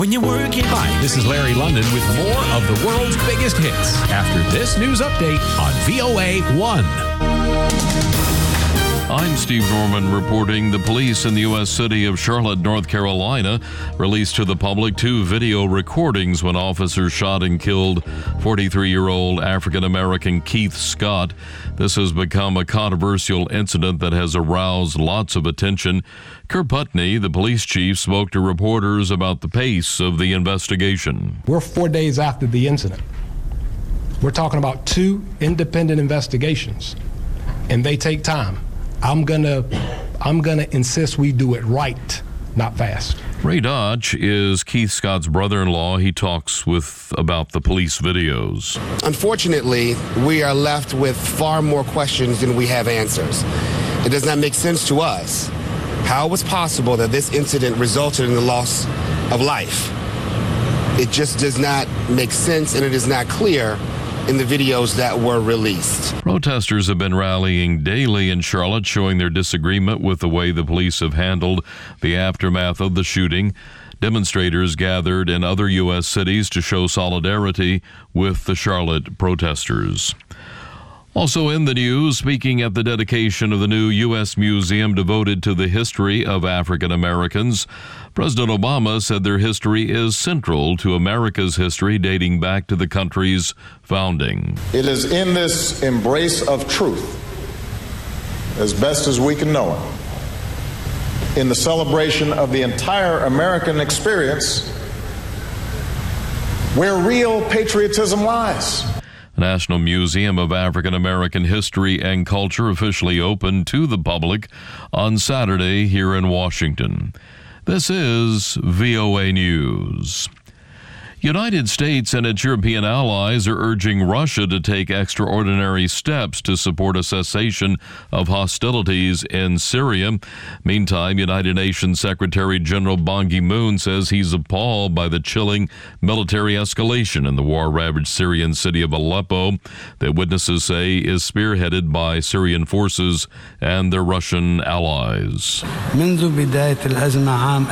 When you're working. Hi, this is Larry London with more of the world's biggest hits after this news update on VOA 1. I'm Steve Norman reporting. The police in the U.S. city of Charlotte, North Carolina, released to the public 2 video recordings when officers shot and killed 43-year-old African-American Keith Scott. This has become a controversial incident that has aroused lots of attention. Kerr Putney, the police chief, spoke to reporters about the pace of the investigation. We're 4 days after the incident. We're talking about 2 independent investigations, and they take time. I'm gonna insist we do it right, not fast. Ray Dodge is Keith Scott's brother-in-law. He talks about the police videos. Unfortunately, we are left with far more questions than we have answers. It does not make sense to us how it was possible that this incident resulted in the loss of life. It just does not make sense, and it is not clear in the videos that were released. Protesters have been rallying daily in Charlotte, showing their disagreement with the way the police have handled the aftermath of the shooting. Demonstrators gathered in other U.S. cities to show solidarity with the Charlotte protesters. Also in the news, speaking at the dedication of the new U.S. museum devoted to the history of African Americans, President Obama said their history is central to America's history dating back to the country's founding. It is in this embrace of truth, as best as we can know it, in the celebration of the entire American experience, where real patriotism lies. The National Museum of African American History and Culture officially opened to the public on Saturday here in Washington. This is VOA News. United States and its European allies are urging Russia to take extraordinary steps to support a cessation of hostilities in Syria. Meantime, United Nations Secretary General Ban Ki-moon says he's appalled by the chilling military escalation in the war-ravaged Syrian city of Aleppo that witnesses say is spearheaded by Syrian forces and their Russian allies. منذ بداية الأزمة عام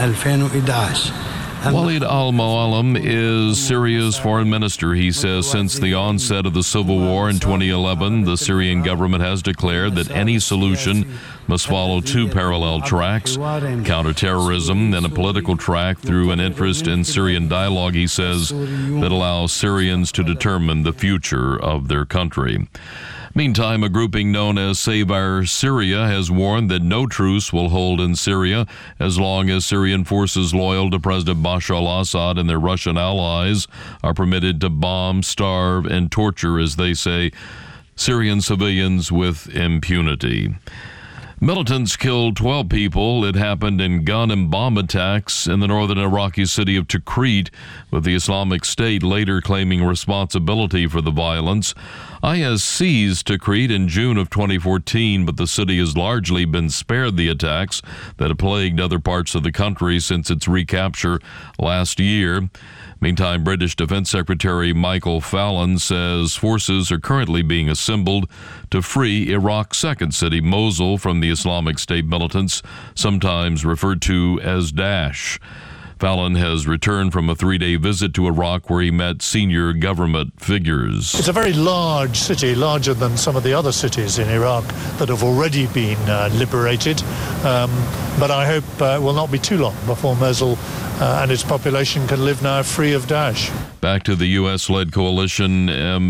2011 Walid al-Muallim is Syria's foreign minister. He says since the onset of the civil war in 2011, the Syrian government has declared that any solution must follow 2 parallel tracks, counterterrorism and a political track through an interest in Syrian dialogue, he says, that allows Syrians to determine the future of their country. Meantime, a grouping known as Save Our Syria has warned that no truce will hold in Syria as long as Syrian forces loyal to President Bashar al-Assad and their Russian allies are permitted to bomb, starve, and torture, as they say, Syrian civilians with impunity. Militants killed 12 people. It happened in gun and bomb attacks in the northern Iraqi city of Tikrit, with the Islamic State later claiming responsibility for the violence. IS seized Tikrit in June of 2014, but the city has largely been spared the attacks that have plagued other parts of the country since its recapture last year. Meantime, British Defense Secretary Michael Fallon says forces are currently being assembled to free Iraq's second city, Mosul, from the Islamic State militants, sometimes referred to as Daesh. Fallon has returned from a 3-day visit to Iraq where he met senior government figures. It's a very large city, larger than some of the other cities in Iraq that have already been liberated. But I hope it will not be too long before Mosul and its population can live now free of Daesh. Back to the U.S.-led coalition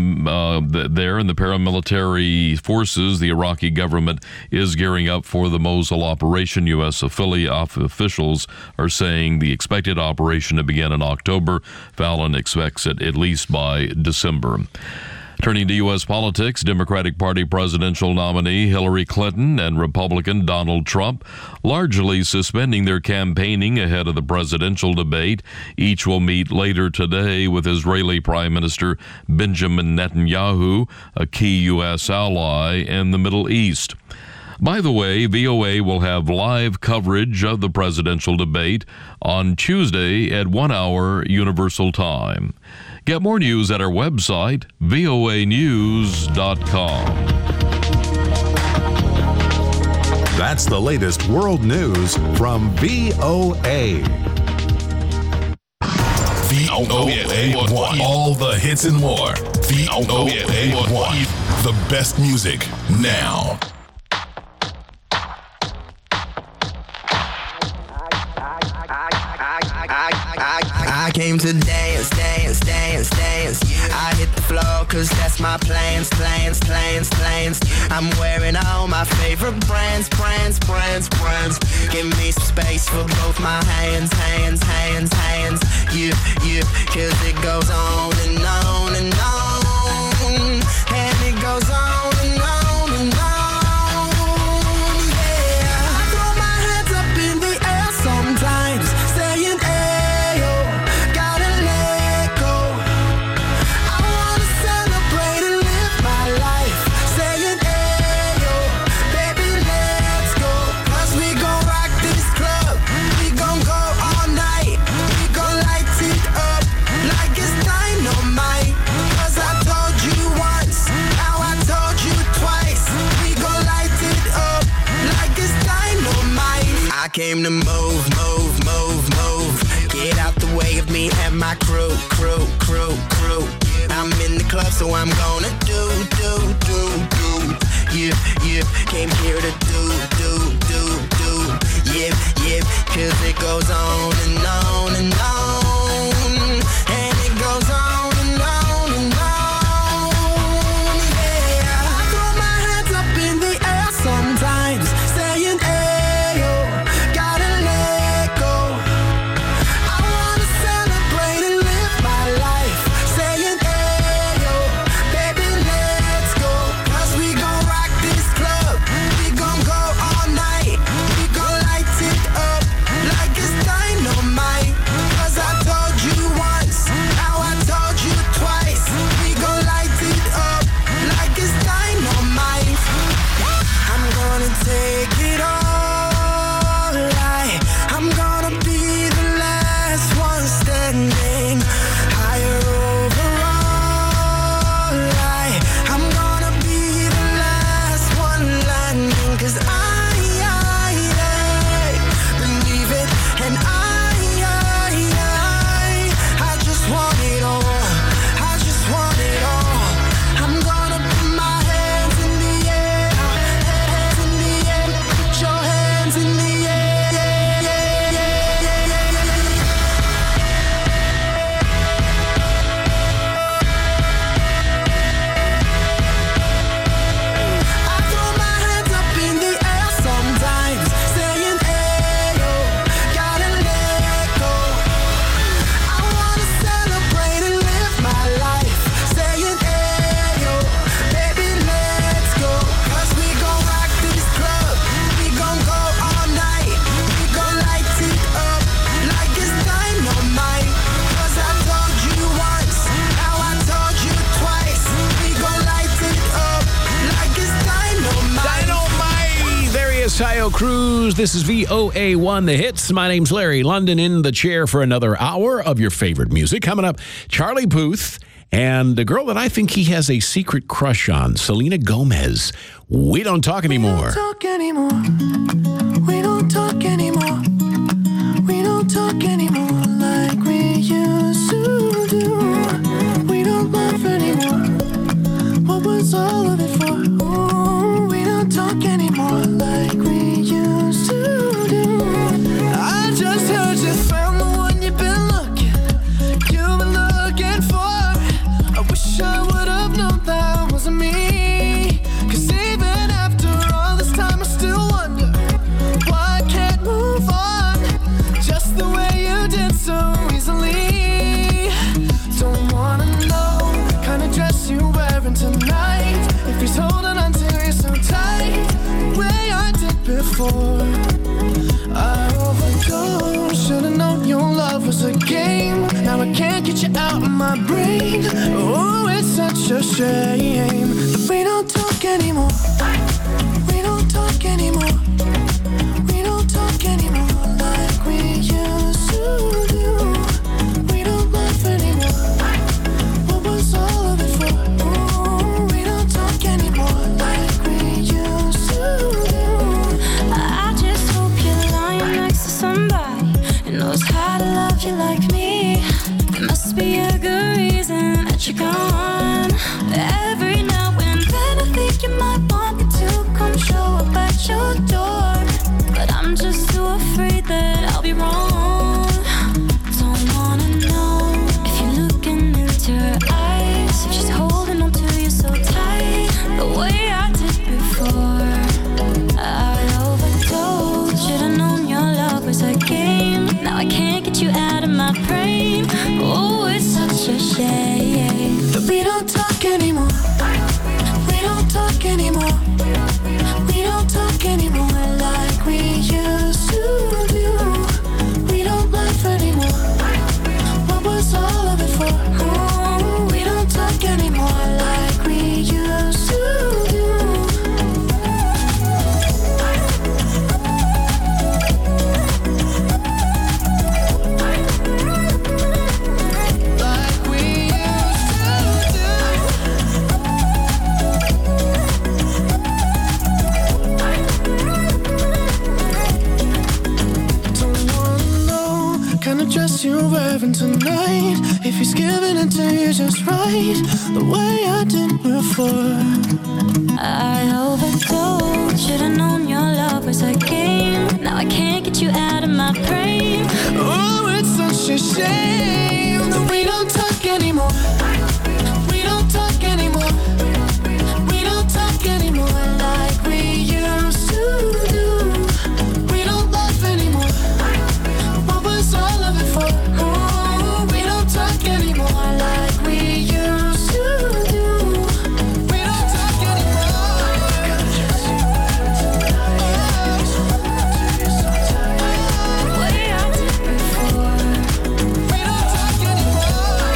there in the paramilitary forces, the Iraqi government is gearing up for the Mosul operation. U.S. officials are saying the expected operation to begin in October. Fallon expects it at least by December. Turning to U.S. politics, Democratic Party presidential nominee Hillary Clinton and Republican Donald Trump largely suspending their campaigning ahead of the presidential debate. Each will meet later today with Israeli Prime Minister Benjamin Netanyahu, a key U.S. ally in the Middle East. By the way, VOA will have live coverage of the presidential debate on Tuesday at 1 hour Universal Time. Get more news at our website, voanews.com. That's the latest world news from VOA. VOA1. All the hits and more. VOA1. The best music now. I came to dance, dance, dance, dance. I hit the floor cause that's my plans. I'm wearing all my favorite brands. Give me some space for both my hands. Yeah, cause it goes on and on and on. And it goes on and on and on. Yeah, I throw my hands up in the air sometimes, saying, ayo, gotta let go. I wanna celebrate and live my life, saying, ayo, baby, let's go. Cause we gon' rock this club, we gon' go all night, we gon' light it up like it's dynamite. Cause I told you once, now I told you twice, we gon' light it up like it's dynamite. I came to move. Get out the way of me and my crew. I'm in the club, so I'm gonna do. Yeah, came here to do. Yeah, cause it goes on and on and on. And it goes on and on and on. Yeah, I throw my hands up in the air sometimes, saying, ayo, gotta let go. I wanna celebrate and live my life, saying, ayo, baby, let's go. Cause we gon' rock this club, we gon' go all night, we gon' light it up like it's dynamite. Cause I told you once, now I told you twice, we gon' light it up like it's dynamite. I'm gonna take it all, I'm gonna be the last one standing, higher overall, I'm gonna be the last one landing. Cause I believe it, and I just want it all, I just want it all. I'm gonna put my hands in the air, put your hands in the I throw my hands up in the air sometimes, saying, ayo, gotta let go. I wanna celebrate and live my life, saying, ayo, baby, let's go. Cause we gon' rock this club, we gon' go all night, we gon' light it up like it's dynamite. Cause I told you once, now I told you twice, we gon' light it up like it's dynamite. Dynamite! There he is, Tayo Cruz. This is VOA1 The Hits. My name's Larry London, in the chair for another hour of your favorite music. Coming up, Charlie Puth and a girl that I think he has a secret crush on, Selena Gomez. We don't talk anymore. Talk anymore. We don't talk anymore. We don't talk anymore like we used to do. We don't laugh anymore. What was all of it for? Ooh, we don't talk anymore like we used to do. I just heard you found the one you've been looking for. I wish I would have known that wasn't me. Cause even after all this time I still wonder why I can't move on just the way you did so easily. Don't wanna know the kind of dress you're wearing tonight, if he's holding on to you so tight, the way I did before. I overdosed, should've known your love was a game. Now I can't get you out of my brain. Oh, it's such a shame that we don't talk anymore. We don't talk anymore. We don't talk anymore like we used to do. We don't laugh anymore. What was all of it for? Ooh, we don't talk anymore like we used to do. I just hope you're lying next to somebody who knows how to love you like me. Then must be a good reason that you're gone. Every now and then I think you might want me to come show up at your door, but I'm just too afraid that I'll be wrong. Don't wanna know if you're looking into her eyes, if she's holding on to you so tight, the way I did before. I overdosed. Should've known your love was a game. Now I can't get you out of my brain. Oh, it's such a shame that we don't talk anymore. We don't talk anymore. We don't talk anymore like we used to do. We don't laugh anymore. What was all of it for? Oh, we don't talk anymore like we used to do. Dress you're wearing tonight, if he's giving it to you just right, the way I did before. I overdosed. Should've known your love was a game. Now I can't get you out of my brain. Oh, it's such a shame that we don't talk anymore. We don't talk anymore. We don't talk anymore like we used to do. We don't laugh anymore. What was all of it for? Oh, we don't talk anymore like we used to do. We don't talk anymore. The way I did before. We don't talk anymore.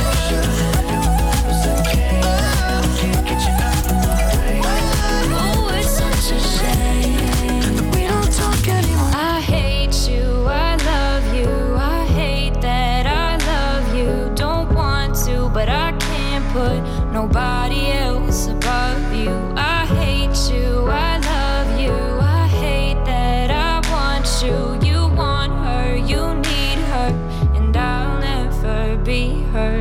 Can't get you out of my brain. Oh, it's such a shame that we don't talk anymore. I hate you, I love you, I hate that I love you. Don't want to, but I can't put nobody else above you. I hate you, I love you, I hate that I want you. You want her, you need her, and I'll never be her.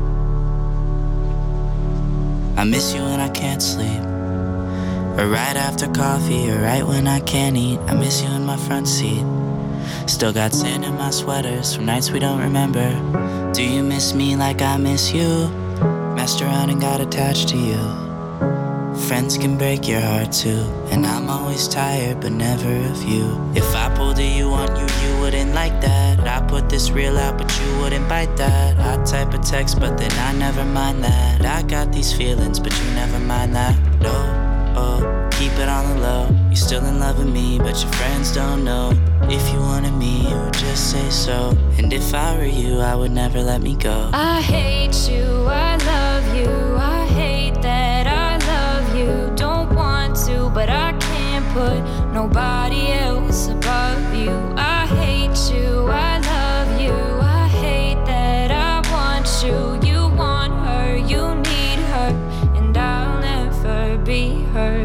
I miss you when I can't sleep, or right after coffee, or right when I can't eat. I miss you in my front seat. Still got sand in my sweaters from nights we don't remember. Do you miss me like I miss you? Messed around and got attached to you. Friends can break your heart too, and I'm always tired but never of you. If I pulled a you on you, you wouldn't like that. I put this reel out but you wouldn't bite that. I type a text but then I never mind that. I got these feelings but you never mind that. No, oh, keep it on the low. You're still in love with me but your friends don't know. If you wanted me, you would just say so. And if I were you, I would never let me go. I hate you, I love you, I hate that I love you. Don't want to, but I can't put nobody else above you. I hate you, I love you, I hate that I want you. You want her, you need her, and I'll never be her.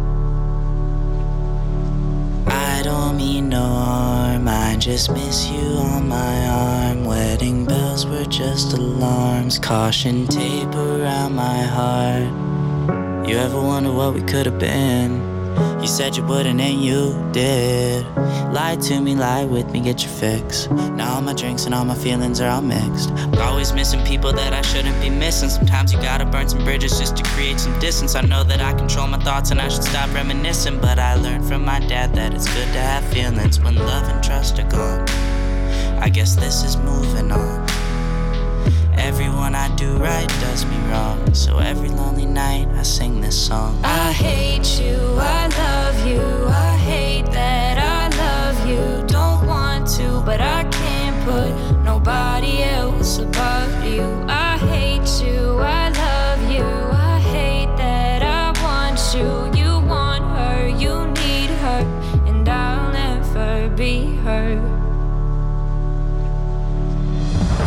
I don't mean no harm, I just miss you on my arm. Wedding bells were just alarms, caution tape around my heart. You ever wonder what we could have been? You said you wouldn't and you did. Lie to me, lie with me, get your fix. Now all my drinks and all my feelings are all mixed. Always missing people that I shouldn't be missing. Sometimes you gotta burn some bridges just to create some distance. I know that I control my thoughts and I should stop reminiscing, but I learned from my dad that it's good to have feelings when love and trust are gone. I guess this is moving on. Everyone I do right does me wrong, so every lonely night I sing this song. I hate you, I love you, I hate that I love you. Don't want to, but I can't put nobody else above you. I hate you, I love you, I hate that I want you. You want her, you need her, and I'll never be her.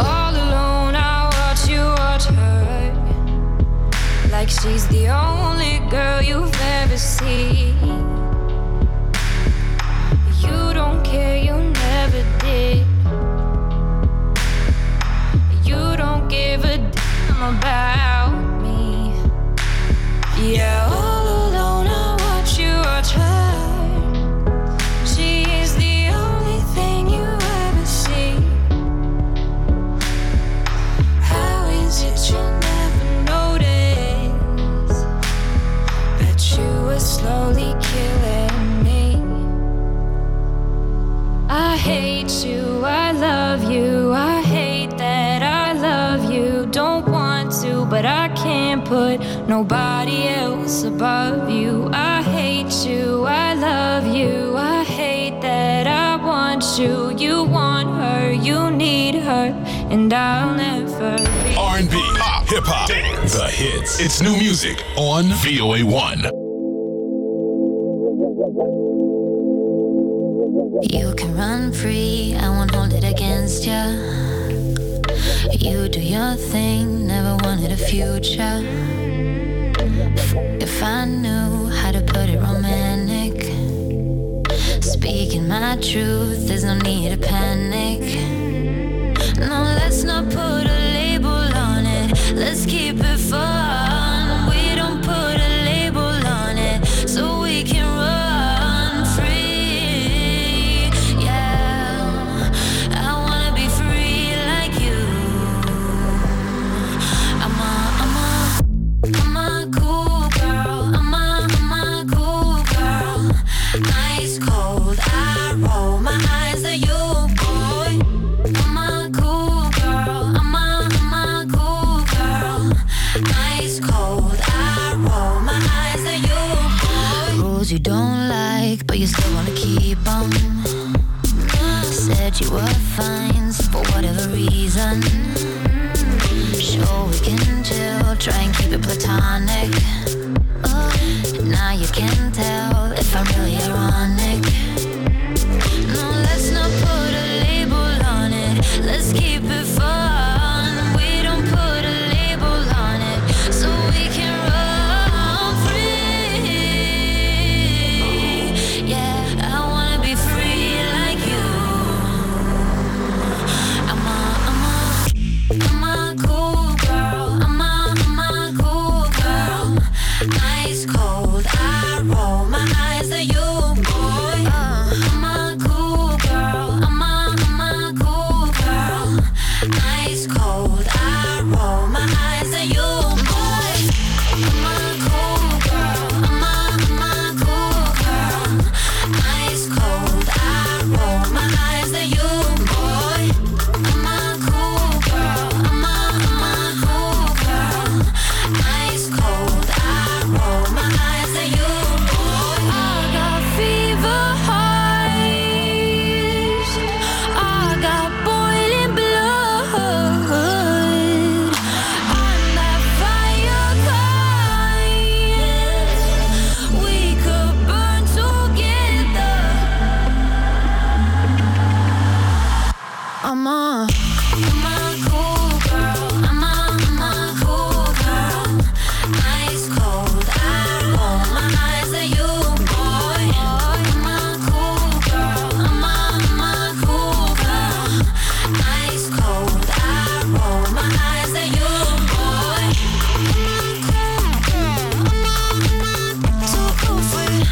about me. Yeah, all alone I watch you watch her. She is the only thing you ever see. How is it you never notice that you were slowly killing me? I hate you, I love you, I hate that I love you. Don't want to, but I can't put nobody else above you. I hate you, I love you, I hate that I want you. You want her, you need her, and I'll never be. R&B, pop, hip-hop, dance, the hits. It's new music on VOA1. You can run free, I won't hold it against ya. You do your thing, never wanted a future. If I knew how to put it romantic, speaking my truth, there's no need to panic. No, let's not put a label on it, let's keep it fun. We don't put a label on it, so we can run free. Yeah, I wanna be free like you. I'm a cool girl, I'm a cool girl. Ice cold, I roll my eyes at you, boy. I'm a cool girl, I'm a cool girl. Ice cold, I roll my eyes at you, boy. Rules you don't like, but you still wanna keep 'em. Said you were fine, so for whatever reason. Sure, we can chill, try and keep it platonic. Now you can tell if I'm really ironic. No, let's not put a label on it, let's keep it fun. We don't put a label on it, so we can run free. Yeah, I wanna be free like you. I'm a cool girl, I'm a cool girl. Ice cold, I roll my eyes at you, boy. I'm a cool girl, I'm a cool girl. Ice cold, I roll my eyes at you, boy. I'm a cool girl, I'm a cool girl. Ice cold, I roll my eyes at you, boy. I'm a cool girl, I'm a cool girl. Ice cold, I roll my eyes at you, boy. I got fever hearts, I got boiling blood. I'm that fire kind, we could burn together. I'm a cool girl, I'm a cool girl. Ice cold, I roll my eyes at you, boy. I'm a cool girl, I'm a cool girl. Ice cold, I roll my eyes at you, boy. Too cool for you.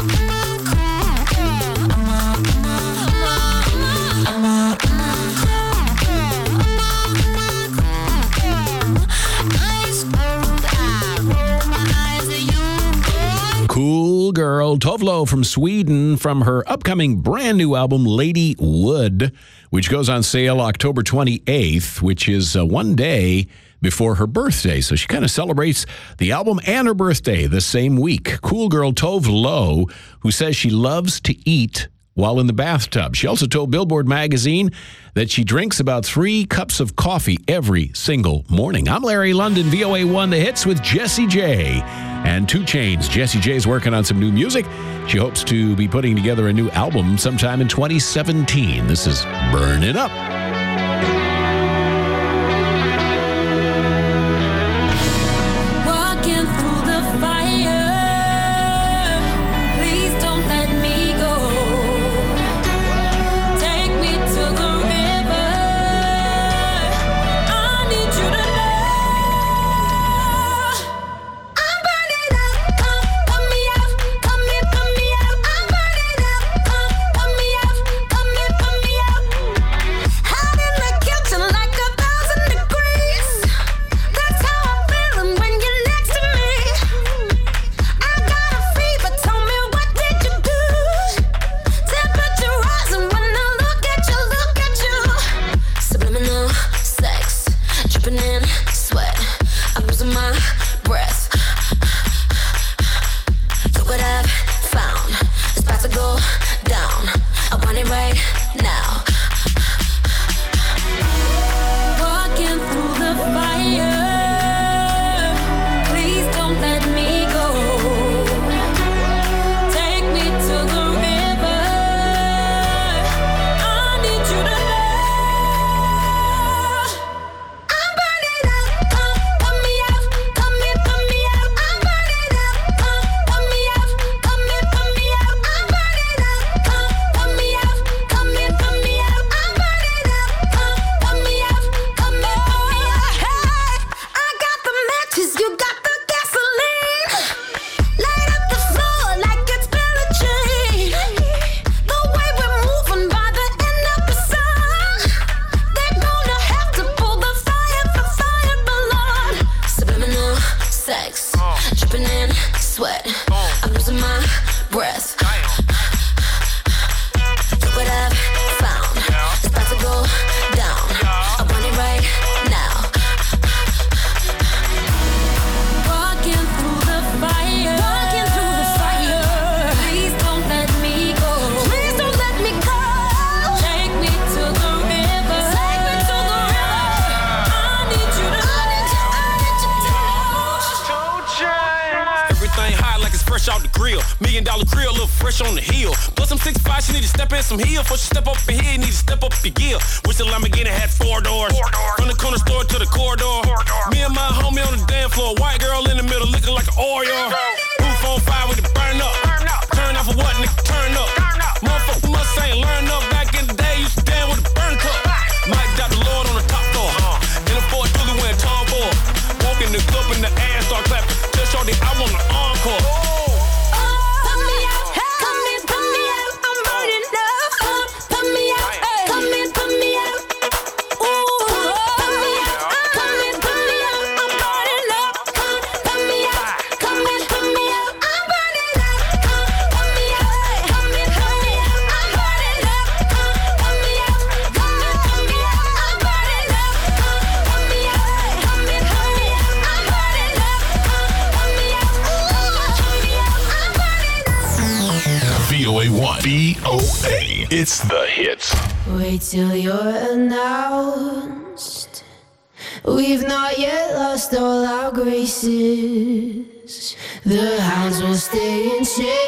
Ice cold, I roll my eyes at you, boy. Cool girl Tove Lo from Sweden from her upcoming brand new album Lady Wood, which goes on sale October 28th, which is one day before her birthday. So she kind of celebrates the album and her birthday the same week. Cool girl Tove Lo, who says she loves to eat while in the bathtub. She also told Billboard magazine that she drinks about 3 cups of coffee every single morning. I'm Larry London, VOA1 The Hits with Jessie J and 2 Chainz. Jessie J is working on some new music. She hopes to be putting together a new album sometime in 2017. This is Burn It Up. Walking through the fire, please don't let me go. Take me to the river, I need you to know. dripping in sweat. I'm losing my breath. Look what I've found. It's about to go down. I want it right now. Walking through the fire. Please don't let me go. Take me to the river. I need you to know. I'm burning up. Put me out. Come in, put me out. I'm burning up. Put me out. Come in, put me out. I'm burning up. Put me out. Come in, put me out. I'm burning up. Put me out. Come in, put me out. Hey, I got the matches. You got the gasoline. Light up the floor like it's Billie Jean. The way we're moving by the end of the song, they're gonna have to pull the fire for fire belong. Subliminal sex, dripping in sweat. I'm losing my breath. Look what I've found. It's about to go down. I want it right now. Walking through the fire. Walking through the fire. Please don't let me go. Please don't let me go. Take me to the river. Take me to the river. I need you to Everything hot like it's fresh out the grill. $1 million grill, look fresh on the hill. Plus I'm 6'5", she need to step in some heel. Before she step up in here, need to step up your gear. Wish the Lamborghini had 4 doors. From the corner store to the corridor. Me and my homie on the dance floor. White girl in the middle looking like an Oreo. Roof on fire with it burn up. Turn off for what, nigga, turn up. Motherfucker must ain't learn up. Back in the day, used to dance with a burn cup. Mike got the Lord on the top floor. In a Ford Julie wearing tall boy. Walking the club in the ass, start clapping. Tell Shorty I want an encore. Put me out. Come in, put me out. I'm burning up. Put me out. Come in, put me out. Ooh, put me out. Come in, put me out. I'm burning up. Put me out. Come in, put me out. I'm burning up. Put me out. Come in, put me out. I'm burning up. Put me out. Come in, put me out. I'm burning up. Put me out. Come in, put me out. I'm burning up. Put me out. VOA 1. VOA. It's the hits. Wait till you're announced. We've not yet lost all our graces. The hounds will stay in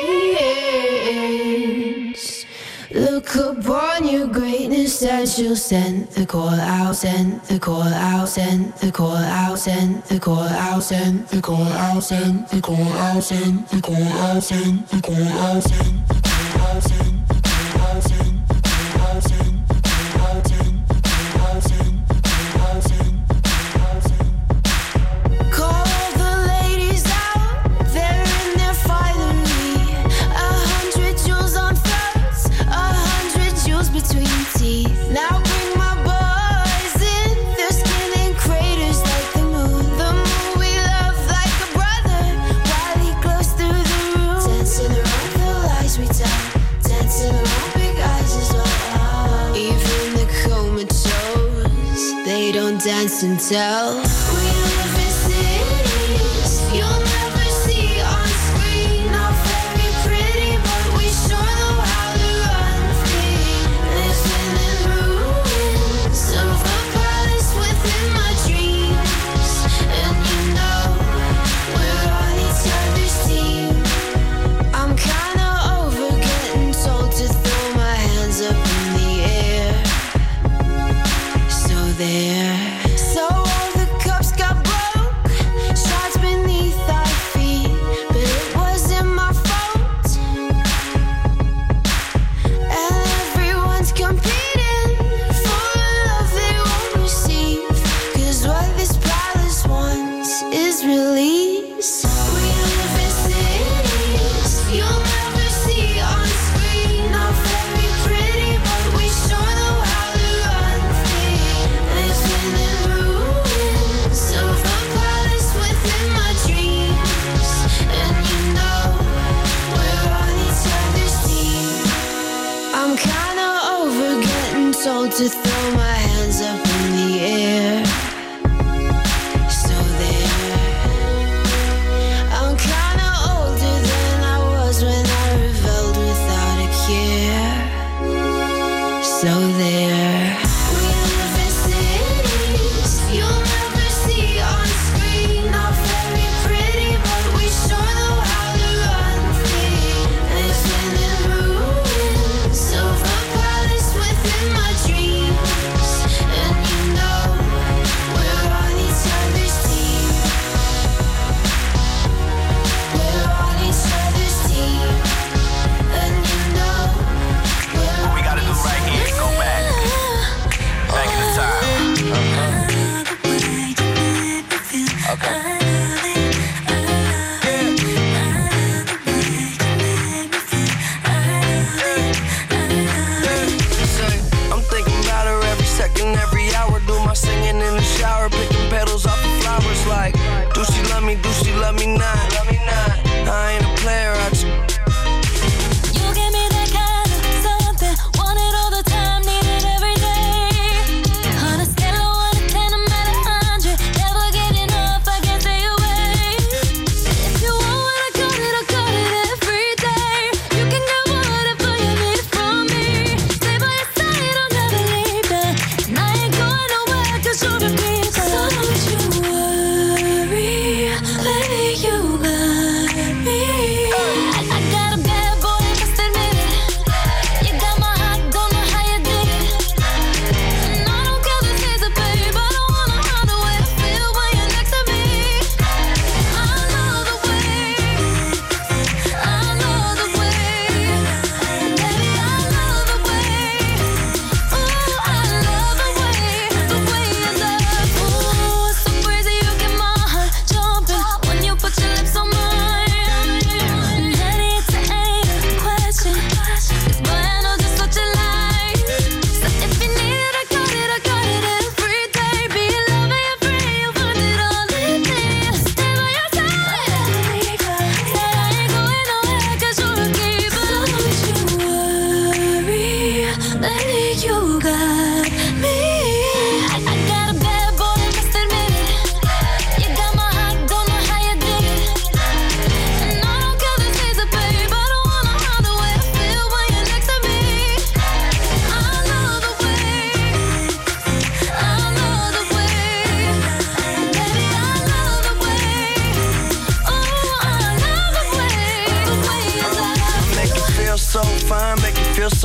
chains. Look upon your greatness and she'll send the call out, send the call out, send the call out, send the call out, send the call out, send the call out, send the call out, send the call out, send the call out, send the call out, send the call out, send the call out, send the call out, send the call out, send the call out, send. Call the ladies out, they're in their finery. 100 jewels on throats, 100 jewels between teeth. Now bring my boys in, their skin in craters like the moon. The moon we love like a brother, while he glows through the room. Dancing around the lies we tell, dancing around big eyes as well. Even the comatose, they don't dance and tell. We live in cities you'll never see on screen. Not very pretty, but we sure know how to run free. Living in ruins of a palace within my dreams. And you know we're on each other's team. I'm kinda over getting told to throw my hands up in the air. So there. So all the cups got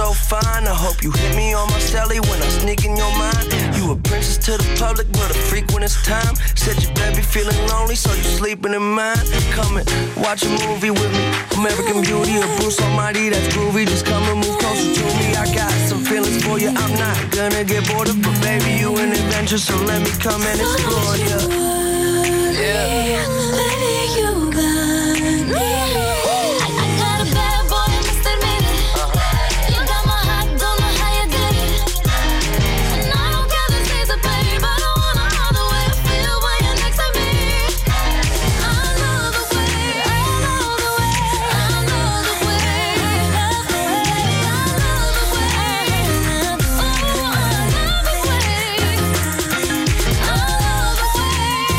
so fine. I hope you hit me on my celly when I sneak in your mind. You a princess to the public, but a freak when it's time. Said you baby feeling lonely, so you sleeping in mine. Come and watch a movie with me. American Beauty or Bruce Almighty, that's groovy. Just come and move closer to me. I got some feelings for you. I'm not gonna get bored of, but baby, you an adventure, so let me come and explore you. Yeah. Baby, you got me. I got a bad boy, must admit it. You got my heart, don't know how you did it. And I don't care the season, babe. I don't wanna know the way I feel when you're next to me. I love the way, I love the way, I love the way, I love the way, I love the way, oh, I love the way, I love the way.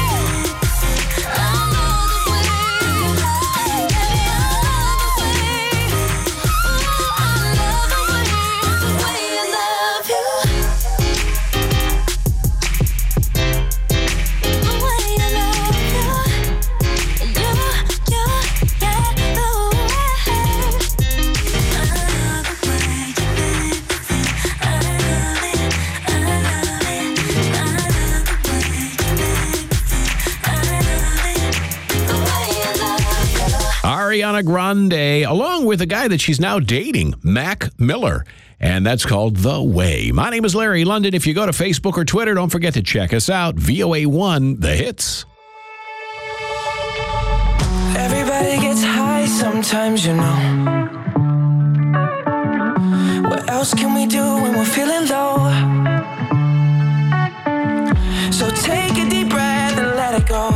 Ariana Grande, along with a guy that she's now dating, Mac Miller. And that's called The Way. My name is Larry London. If you go to Facebook or Twitter, don't forget to check us out. VOA1, The Hits. Everybody gets high sometimes, you know. What else can we do when we're feeling low? So take a deep breath and let it go.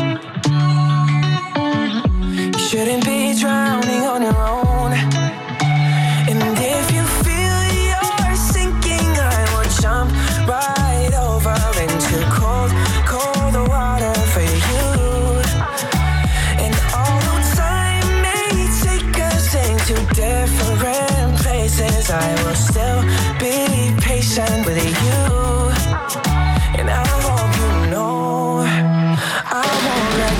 You shouldn't be drowning on your own. And if you feel you're sinking, I will jump right over into cold, cold water for you. And although time may take us into different places, I will still be patient with you. And I hope you know I won't let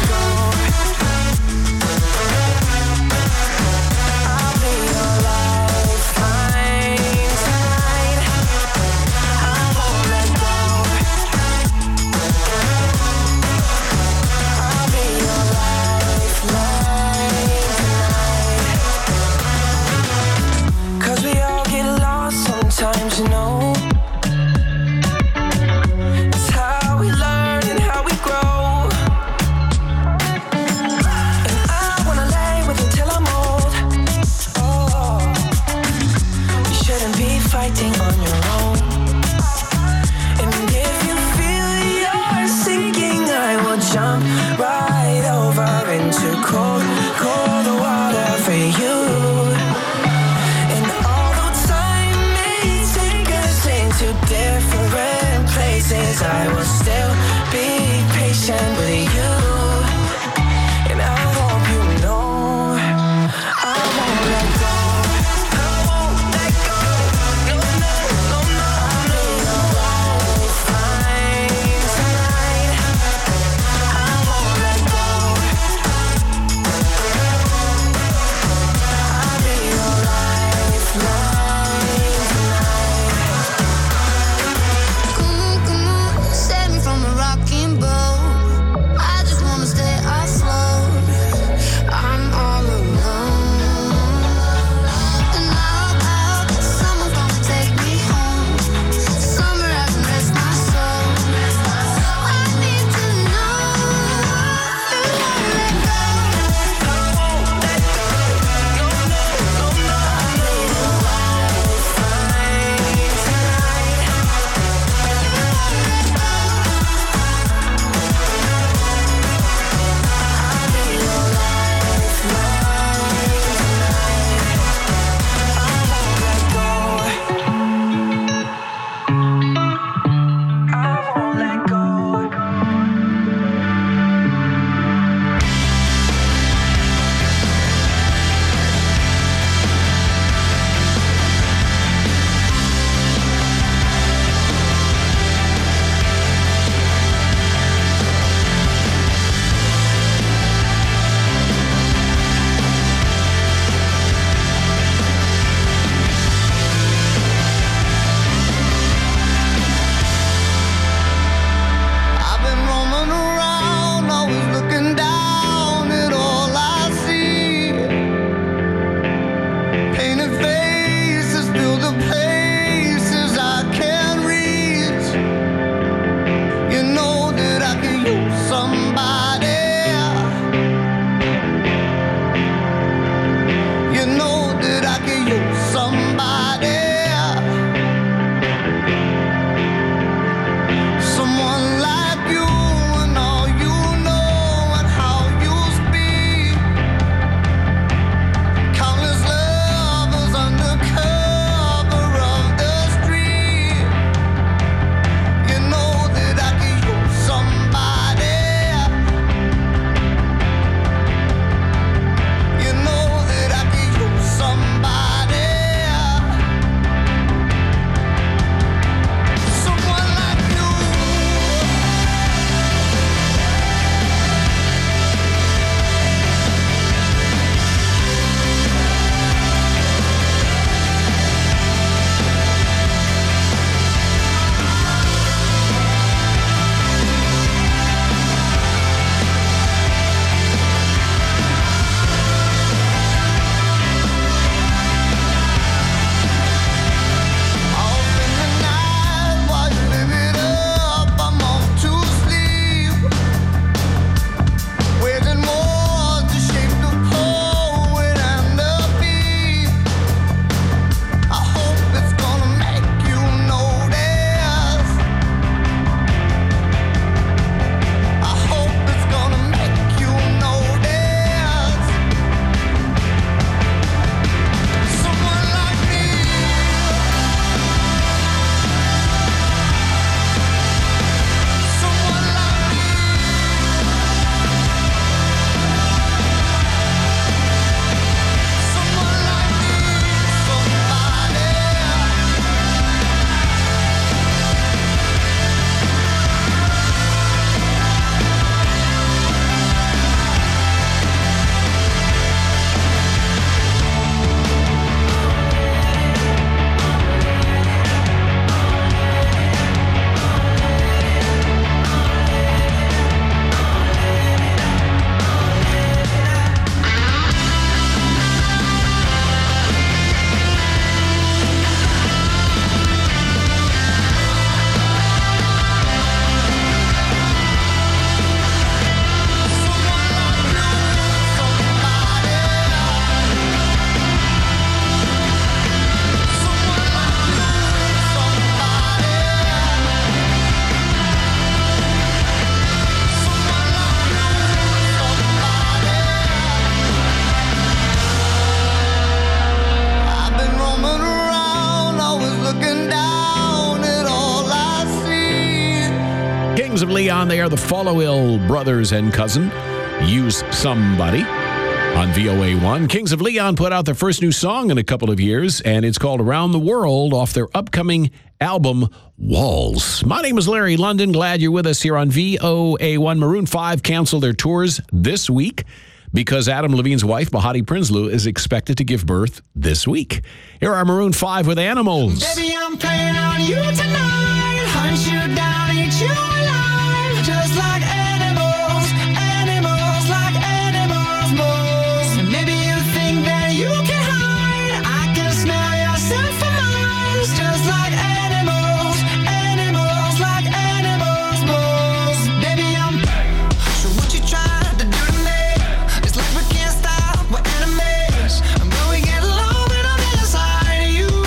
Leon. They are the Follow Ill brothers and cousin. Use Somebody on VOA1. Kings of Leon put out their first new song in a couple of years, and it's called Around the World off their upcoming album, Walls. My name is Larry London. Glad you're with us here on VOA1. Maroon 5 canceled their tours this week because Adam Levine's wife, Bahati Prinsloo, is expected to give birth this week. Here are Maroon 5 with Animals. Baby, I'm playing on you tonight. Hunt you down, eat you alive. Just like animals, animals like animals, moles. And maybe you think that you can hide. I can smell yourself for miles. Just like animals, animals like animals, moles. Baby, I'm so what you trying to do to me? It's like we can't stop, we're enemies. But we get along when I'm inside of you.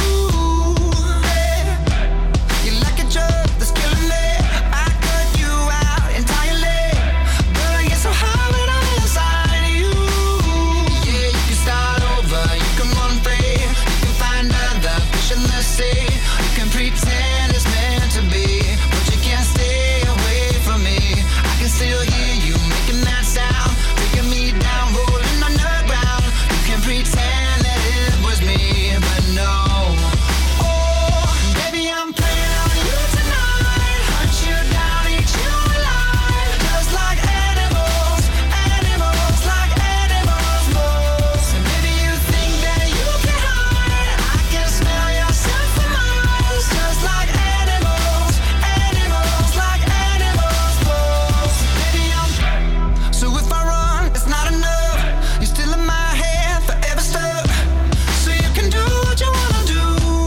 You like a drug that's killing me. I cut you out entirely. But I get so high when I'm inside of you. Yeah, you can start over, you can run free. You can find other fish in the sea. You can pretend it's meant to be, but you can't stay away from me. I can still hear you making that sound, taking me down, rolling underground. You can pretend that it was me, but no. Oh, baby, I'm playing on you tonight. Hunt you down, eat you alive. Just like animals, animals like animals, moles. And maybe you think that you can hide. I can smell yourself for miles. Just like animals, animals like animals, moles. Baby, I'm so if I run, it's not enough. You're still in my head, forever stuck. So you can do what you wanna do.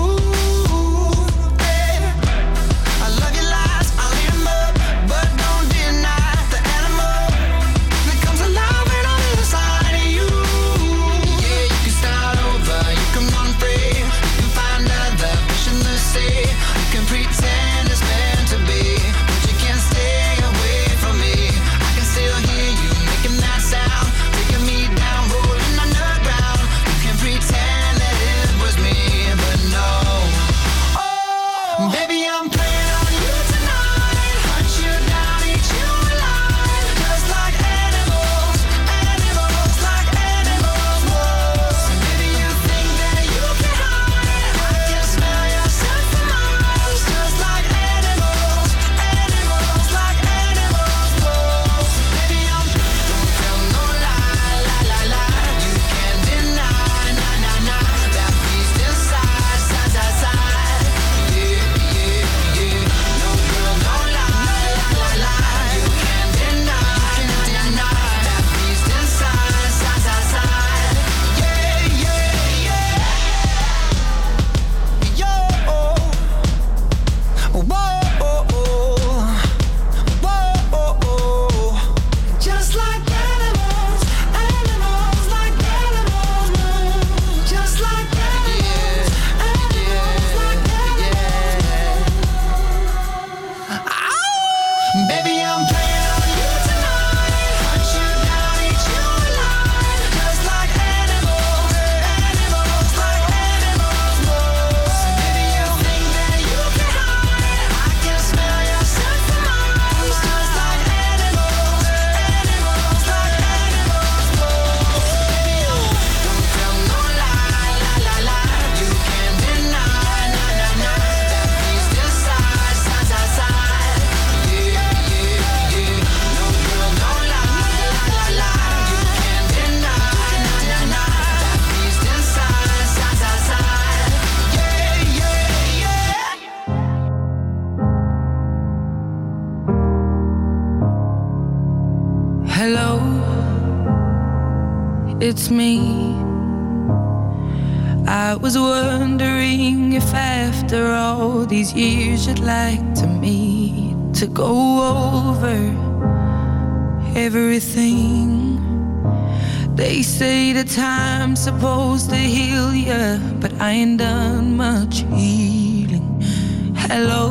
I love your lies, I'll eat 'em up, but don't deny the animal that comes alive when I'm inside of you. Yeah, you can start over, you can run free, you can find other fish in the sea. You can pretend it's meant to be, but you can't stay away from me. I can still hear you making that sound, taking me down, rolling underground. You can pretend that it was me, but no. Oh, baby, I'm playing on you tonight. Hunt you down, eat you alive. Just like animals, animals like animals, moles. And maybe you think that you can hide. I can smell yourself for miles. Just like animals, animals like animals, moles. Baby, I'm don't tell no lie, lie, lie, lie. You can't deny, nah, nah, nah. That beast inside, side, side, side. Yeah, yeah, yeah. No girl, no lie, lie, lie, lie. You can't deny, nah, deny. That beast inside, side, side, side. Yeah, yeah, yeah. Yo, whoa, whoa. Just like animals, animals like animals, moves. Just like animals, animals like animals. Ow! Baby, I'm playing on you tonight. Hunt you down, eat you alive. Just like animals, animals like animals, moves. Maybe you think that you can hide. I can smell yourself for miles. Just like animals, animals like animals, moves. Baby, don't tell no lie, lie, lie, lie. You can't deny, nah, nah, nah. That beast inside, side, side, side. Yeah, yeah, yeah. No girl, no lie, lie, lie, lie. You can't deny, nah, nah, nah. That beast inside, side, side, side. Yeah, yeah, yeah. Hello, it's me. I was wondering if after all these years you'd like to meet to go over everything. They say the time's supposed to heal ya, but I ain't done much healing. Hello,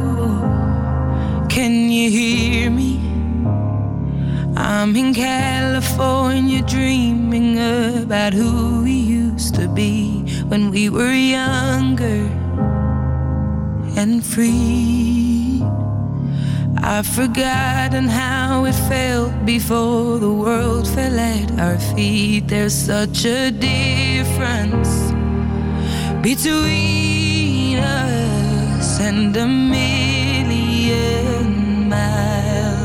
can you hear me? I'm in California dreaming about who we used to be when we were younger and free. I've forgotten how it felt before the world fell at our feet. There's such a difference between us and a million miles.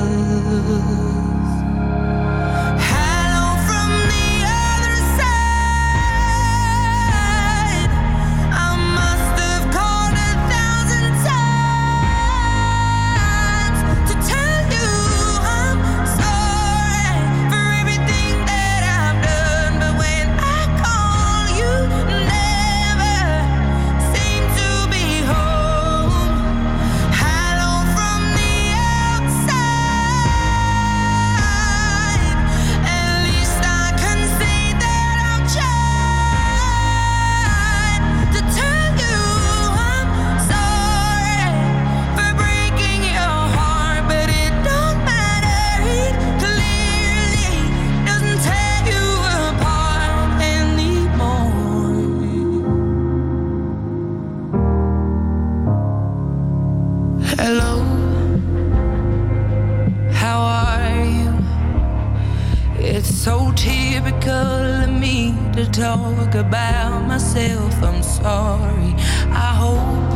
Talk about myself, I'm sorry. I hope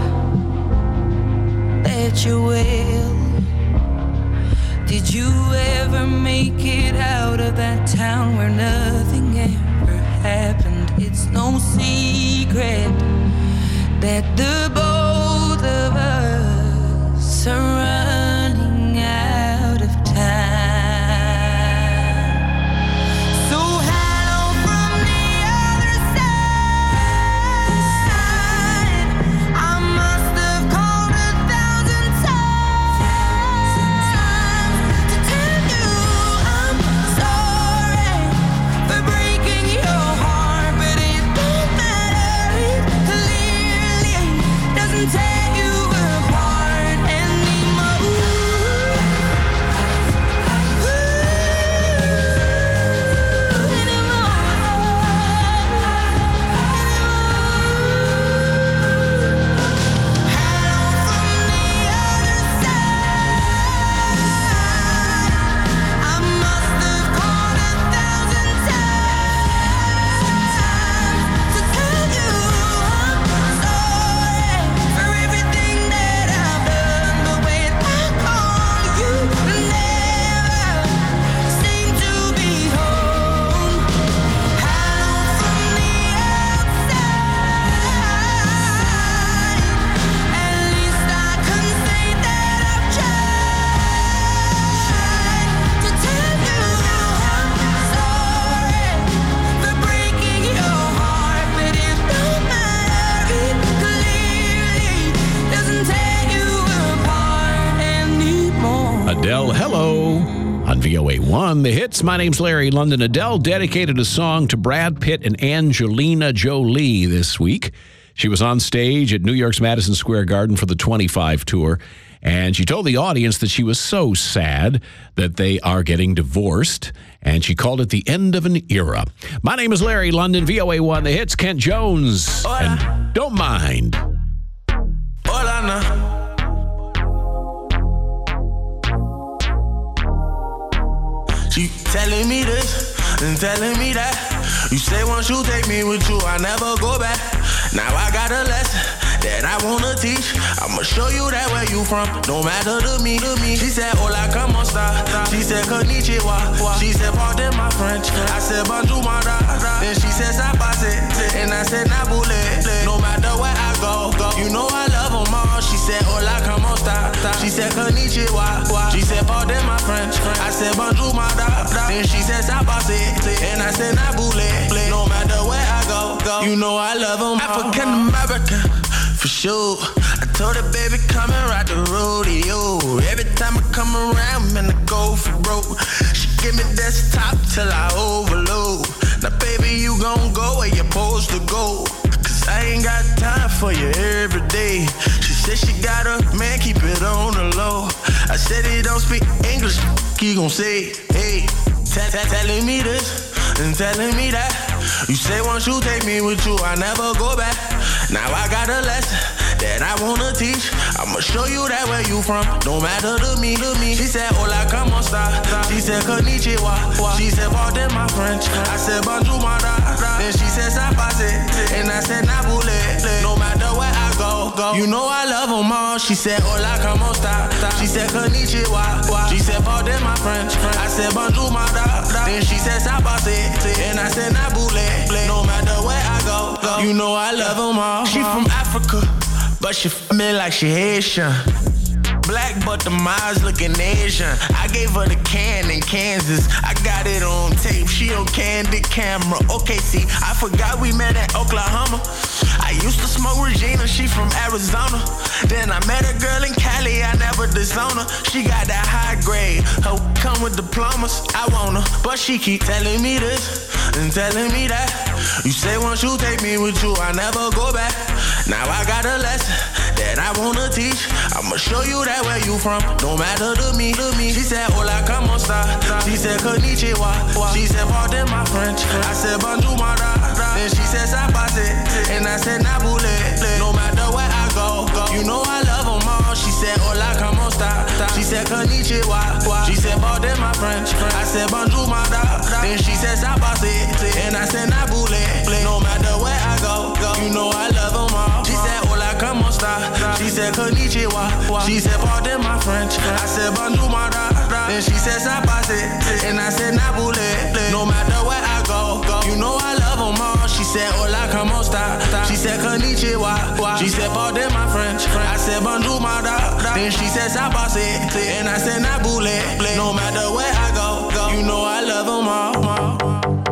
that you're well. Did you ever make it out of that town where nothing ever happened? It's no secret that the both of us are running out of time. Adele, hello, on VOA1, The Hits. My name's Larry London. Adele dedicated a song to Brad Pitt and Angelina Jolie this week. She was on stage at New York's Madison Square Garden for the 25 tour, and she told the audience that she was so sad that they are getting divorced, and she called it the end of an era. My name is Larry London, VOA1, The Hits. Kent Jones, and Don't Mind. Hola, no. She telling me this and telling me that. You say once you take me with you, I never go back. Now I got a lesson that I wanna teach. I'ma show you that where you from, no matter to me. She said, hola, como esta? She said, konnichiwa. She said, pardon my French. I said, bonjour, mada. Then she said, sapase. And I said, nabule. No matter where I go, you know I love them all. She said, hola, como esta? She said, konnichiwa. She said, pardon my French. I said, bonjour, mada. Then she said, sapase. And I said, nabule. No matter where I go, you know I love them all. African American, for sure. I told her, baby, come and ride the rodeo. Every time I come around, man, I go for broke. She give me desktop till I overload. Now, baby, you gon' go where you're supposed to go. Cause I ain't got time for you every day. She said she got a man, keep it on the low. I said he don't speak English, he gon' say, hey. Telling me this and telling me that. You say once you take me with you, I never go back. Now I got a lesson that I wanna teach. I'ma show you that where you from, don't matter to me. She said, hola, como esta? She said, konnichiwa. She said, pardon my French. I said, bonjour, mada. Then she said, ça passe. And I said, nabule. No matter where I go, you know I love them all. She said, hola, como esta? She said, konnichiwa. She said, pardon my French. I said, bonjour, mada. Then she said, ça passe. And I said, nabule. No matter where I go, you know I love them all. She from Africa, but she me like she Haitian. Black, but the miles looking Asian. I gave her the can in Kansas. I got it on tape. She on candid camera. Okay, see, I forgot we met at Oklahoma. I used to smoke Regina. She from Arizona. Then I met a girl in Cali. I never disown her. She got that high grade. Her come with diplomas. I want her, but she keep telling me this and telling me that. You say once you take me with you, I never go back. Now I got a lesson that I wanna teach. I'ma show you that where you from, don't matter to me. She said, hola, como esta? She said, konnichiwa. She said, pardon my French. I said, bonjour, mada. Then she said, ça passe. And I said, nabule. No matter where I go, you know I love them all. She said, hola, como esta? She said, konnichiwa. She said, pardon my French. I said, bonjour, mada. Then she said, ça passe. And I said, nabule. No matter where I go, you know I love them all. She said, hola, como esta? She said, konnichiwa. She said, pardon my French. I said, bonjour, mada. Then she said, ça passe. And I said, nabule. No matter where I go, you know I love them all. She said, hola, como esta? She said, konnichiwa. She said, pardon my French. I said, bonjour, mada. Then she said, ça passe. And I said, nabule. No matter where I go, you know I love them all.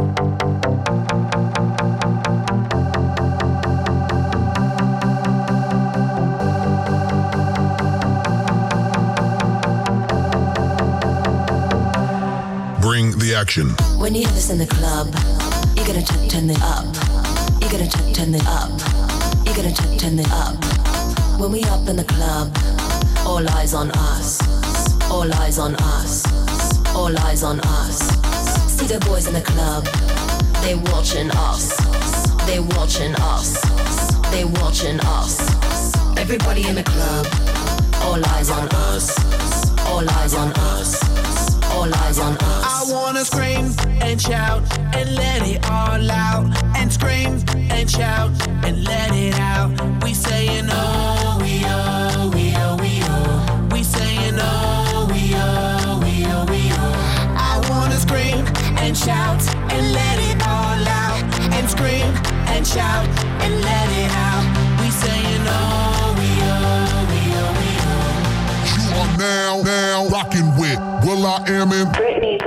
Bring the action. When you hear this in the club, you gotta turn it up. You gotta turn it up. You gotta turn it up. When we up in the club, all eyes on us. All eyes on us. All eyes on us. See the boys in the club, they watching us. They watching us. They watching us. Everybody in the club, all eyes on us. All eyes on us. All eyes on us. I wanna scream and shout and let it all out. And scream and shout and let it out. We saying oh, we oh, we oh, we oh. We saying oh, we oh, we oh, we oh. I wanna scream and shout and let it all out. And scream and shout and let it out. We saying oh, we oh, we oh, we oh. You are now rocking with will.i.am in Britney.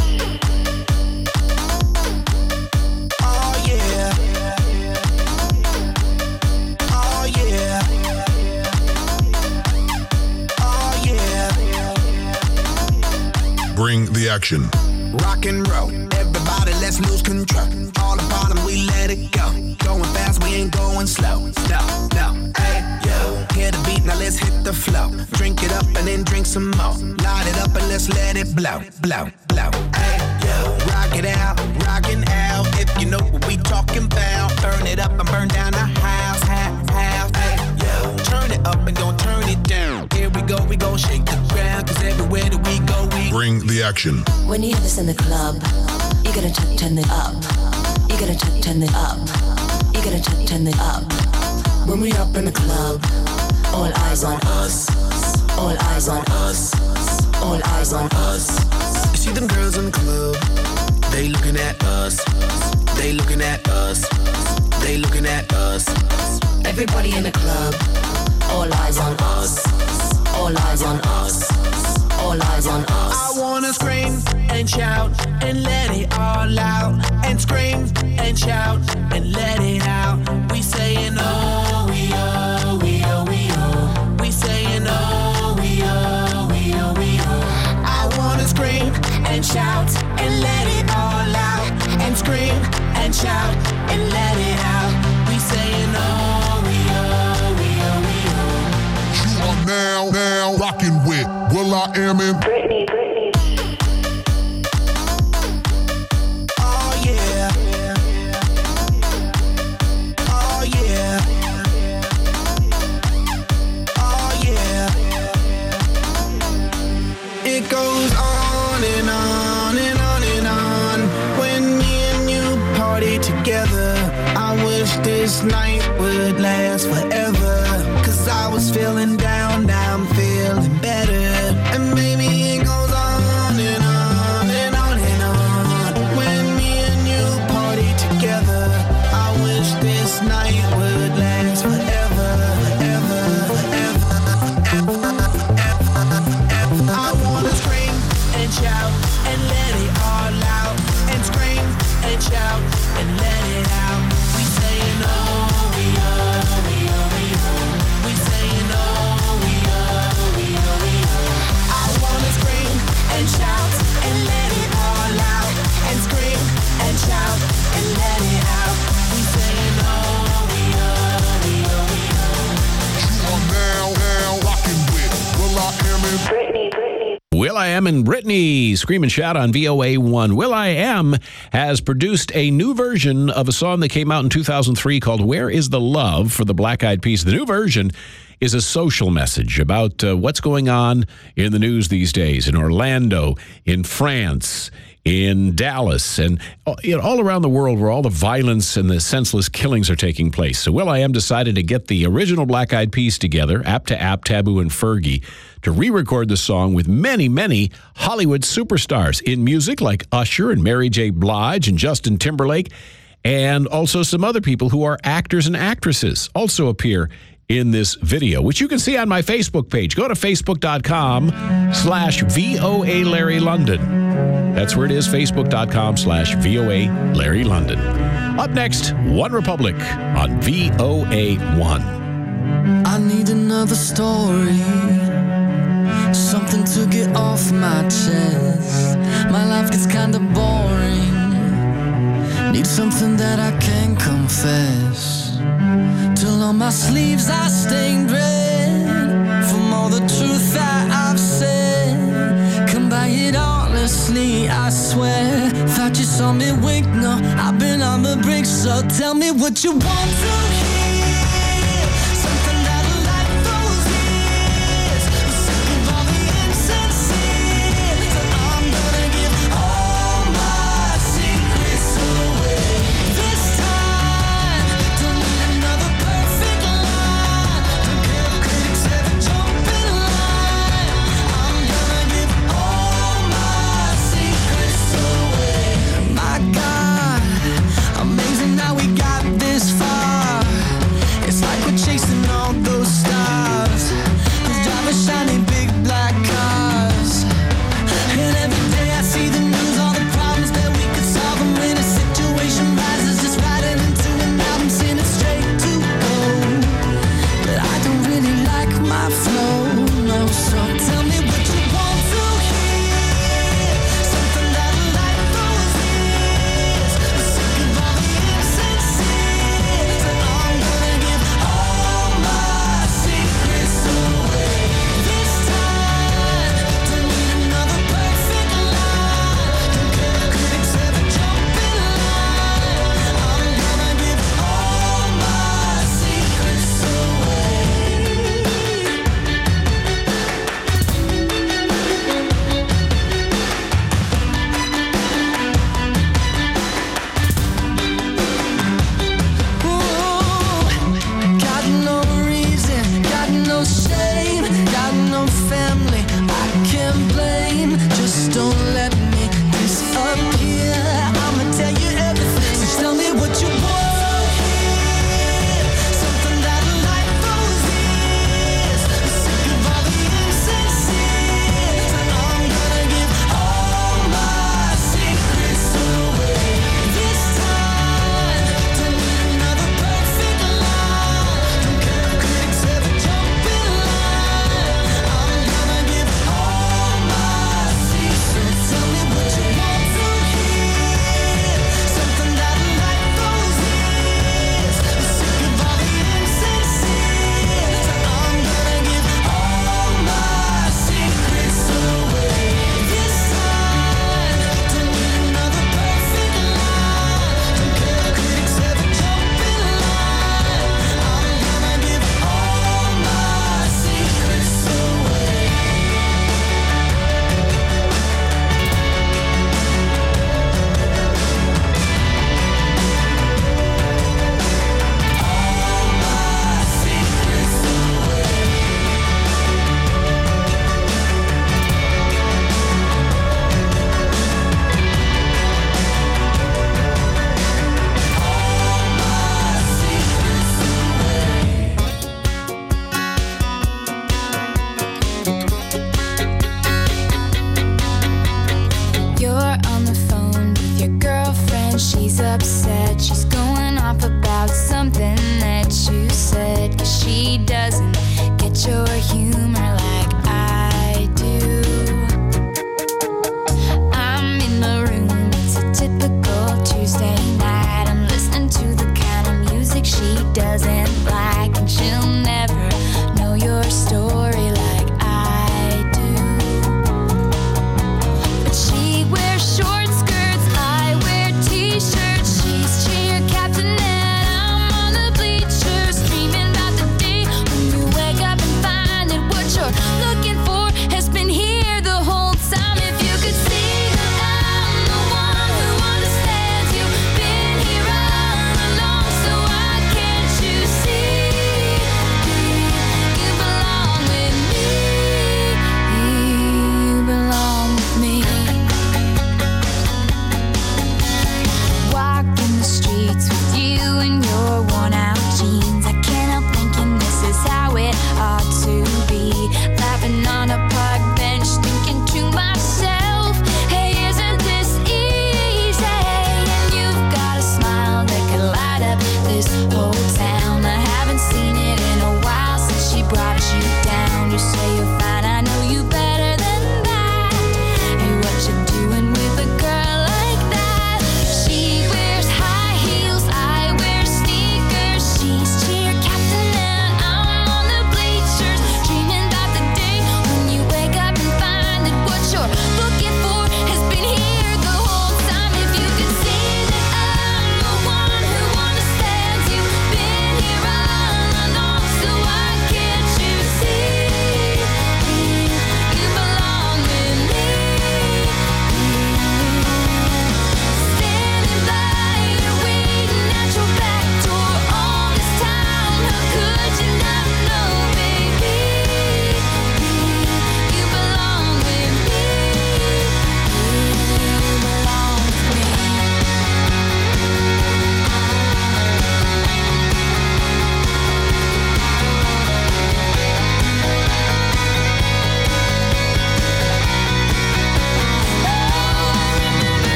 Oh yeah. Oh yeah. Oh yeah. Bring the action. Rock and roll, everybody let's lose control. All the bottom we let it go. Going fast, we ain't going slow. No, hey, yo. Hear the beat, now let's hit the flow. Drink it up and then drink some more. Light it up and let's let it blow. Hey, yo. Rock it out, rockin' out. If you know what we talking about. Burn it up and burn down the house. Hey, yo. Turn it up and don't turn it down. Here we go shake the ground. Cause everywhere that we go, we bring the action. When you hear this in the club, you gotta turn it up. You gotta turn it up. You gotta turn it up. When we up in the club, all eyes on us. All eyes on us. All eyes on us. You see them girls in the club, they looking at us. They looking at us. They looking at us. Everybody in the club, all eyes on us. All eyes on us. All eyes on us. I wanna scream and shout and let it all out. And scream and shout and let it out. We saying oh, we oh, we oh, we oh. We saying oh, we oh, we oh, we oh. I wanna scream and shout and let it all out. And scream and shout and let it out. We saying oh, we oh, we oh, we oh. You are now rocking with will.i.am in Britney. Oh yeah. Oh yeah. together. I wish this night would last forever. Cause I was feeling down, now I'm feeling better. And maybe it goes on and on and on and on. When me and you party together, I wish this night would last forever, ever, ever, ever, ever, ever. I wanna scream and shout and let it all out. And scream and shout and let it out. We saying oh, we oh, we oh, we oh. We saying oh, we oh, we oh, we oh. I wanna scream and shout and let it all out. And scream and shout and let it out. We saying oh, we oh, we oh, we oh. You are now rocking with will.i.am and Britney. will.i.am and Britney, scream and shout on VOA1. will.i.am has produced a new version of a song that came out in 2003 called Where Is the Love for the Black Eyed Peas. The new version is a social message about what's going on in the news these days in Orlando, in France, in Dallas, and all around the world where all the violence and the senseless killings are taking place. So will.i.am decided to get the original Black Eyed Peas together, App to App, Taboo, and Fergie, to re-record the song with many, many Hollywood superstars in music like Usher and Mary J. Blige and Justin Timberlake, and also some other people who are actors and actresses also appear in this video, which you can see on my Facebook page. Go to facebook.com/VOA Larry London. That's where it is, facebook.com/VOA Larry London. Up next, One Republic on VOA1. I need another story, something to get off my chest. My life gets kinda boring. Need something that I can confess. Till on my sleeves I stained red from all the truth that I've said. Come by it honestly, I swear. Thought you saw me wink, no, I've been on the brink. So tell me what you want to hear.